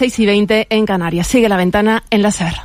6:20 en Canarias. Sigue La Ventana en la SER.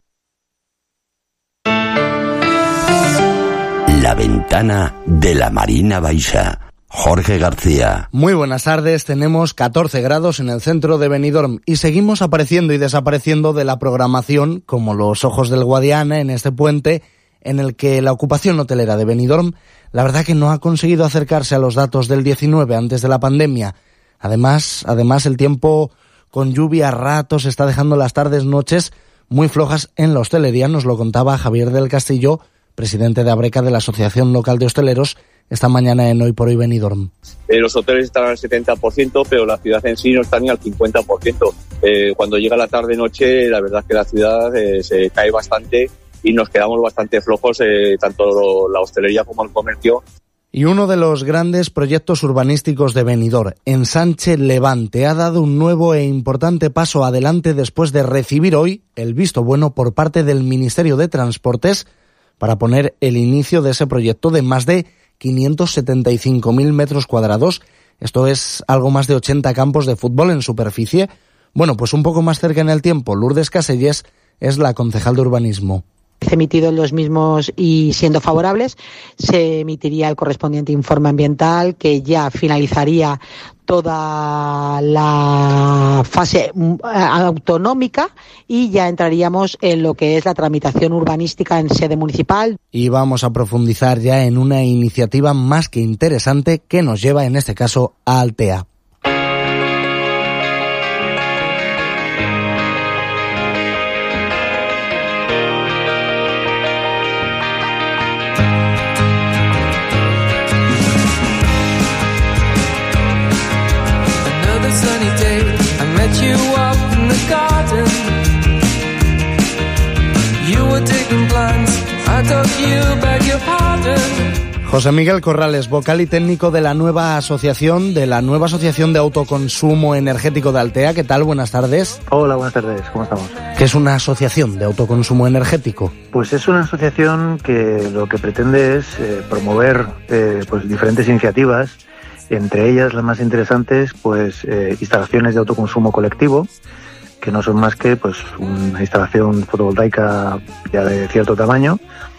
La Ventana de la Marina Baixa. Jorge García. Muy buenas tardes. Tenemos 14 grados en el centro de Benidorm y seguimos apareciendo y desapareciendo de la programación como los ojos del Guadiana en este puente en el que la ocupación hotelera de Benidorm, la verdad que no ha conseguido acercarse a los datos del 19 antes de la pandemia. Además el tiempo con lluvia a ratos está dejando las tardes, noches muy flojas en la hostelería. Nos lo contaba Javier del Castillo, presidente de Abreca, de la Asociación Local de Hosteleros, esta mañana en Hoy por Hoy Benidorm. Los hoteles están al 70%, pero la ciudad en sí no está ni al 50%. Cuando llega la tarde-noche, la verdad es que la ciudad se cae bastante y nos quedamos bastante flojos, tanto la hostelería como el comercio. Y uno de los grandes proyectos urbanísticos de Benidorm, Ensanche Levante, ha dado un nuevo e importante paso adelante después de recibir hoy el visto bueno por parte del Ministerio de Transportes para poner el inicio de ese proyecto de más de 575.000 metros cuadrados. Esto es algo más de 80 campos de fútbol en superficie. Bueno, pues un poco más cerca en el tiempo, Lourdes Caselles es la concejal de urbanismo. Emitidos los mismos y siendo favorables, se emitiría el correspondiente informe ambiental que ya finalizaría toda la fase autonómica y ya entraríamos en lo que es la tramitación urbanística en sede municipal. Y vamos a profundizar ya en una iniciativa más que interesante que nos lleva en este caso a Altea. José Miguel Corrales, vocal y técnico de la nueva asociación de autoconsumo energético de Altea. ¿Qué tal? Buenas tardes. Hola, buenas tardes. ¿Cómo estamos? ¿Qué es una asociación de autoconsumo energético? Pues es una asociación que lo que pretende es promover pues diferentes iniciativas, entre ellas las más interesantes, pues instalaciones de autoconsumo colectivo, que no son más que pues una instalación fotovoltaica ya de cierto tamaño,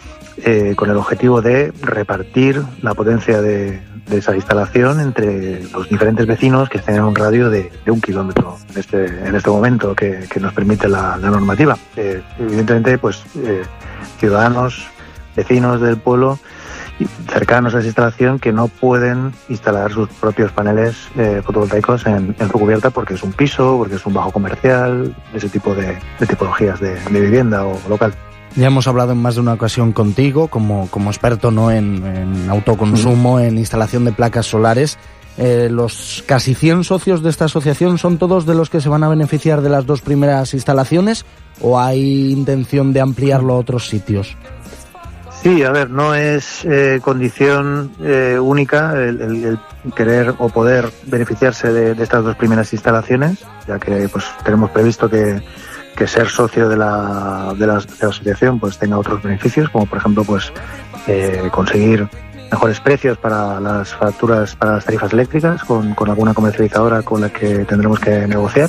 con el objetivo de repartir la potencia de esa instalación entre los diferentes vecinos que estén en un radio de 1 kilómetro en este momento que nos permite la normativa. Evidentemente, pues ciudadanos, vecinos del pueblo cercanos a esa instalación que no pueden instalar sus propios paneles fotovoltaicos en su cubierta porque es un piso, porque es un bajo comercial, ese tipo de tipologías de vivienda o local. Ya hemos hablado en más de una ocasión contigo como experto, ¿no?, en autoconsumo, en instalación de placas solares. Los casi 100 socios de esta asociación, ¿son todos de los que se van a beneficiar de las 2 primeras instalaciones o hay intención de ampliarlo a otros sitios? Sí, a ver, no es condición única el querer o poder beneficiarse de estas 2 primeras instalaciones, ya que pues tenemos previsto que ser socio de la asociación pues tenga otros beneficios, como por ejemplo pues conseguir mejores precios para las facturas, para las tarifas eléctricas con alguna comercializadora con la que tendremos que negociar.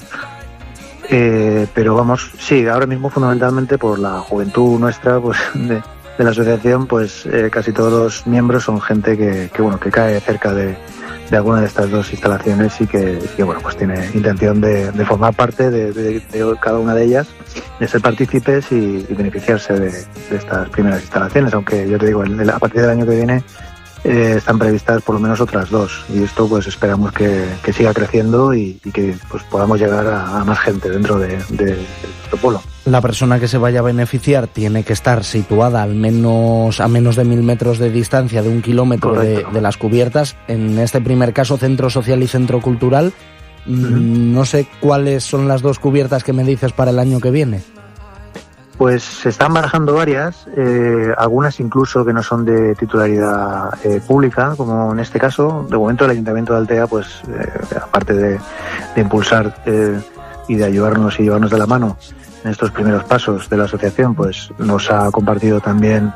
Pero vamos, sí, ahora mismo fundamentalmente por la juventud nuestra pues de la asociación, pues casi todos los miembros son gente que cae cerca de alguna de estas 2 instalaciones y que bueno, pues tiene intención de formar parte de cada una de ellas, de ser partícipes y beneficiarse de estas primeras instalaciones, aunque yo te digo, a partir del año que viene están previstas por lo menos otras 2 y esto pues esperamos que siga creciendo y que pues podamos llegar a más gente dentro de nuestro pueblo. La persona que se vaya a beneficiar tiene que estar situada a menos de 1.000 metros de distancia de 1 kilómetro de las cubiertas. En este primer caso, centro social y centro cultural. No sé cuáles son las 2 cubiertas que me dices para el año que viene. Pues se están barajando varias, algunas incluso que no son de titularidad pública, como en este caso. De momento el Ayuntamiento de Altea, pues aparte de impulsar y de ayudarnos y llevarnos de la mano en estos primeros pasos de la asociación, pues nos ha compartido también,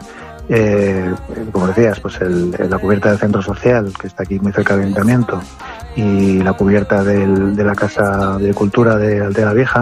como decías, pues la cubierta del centro social, que está aquí muy cerca del Ayuntamiento, y la cubierta de la Casa de Cultura de Altea la Vieja.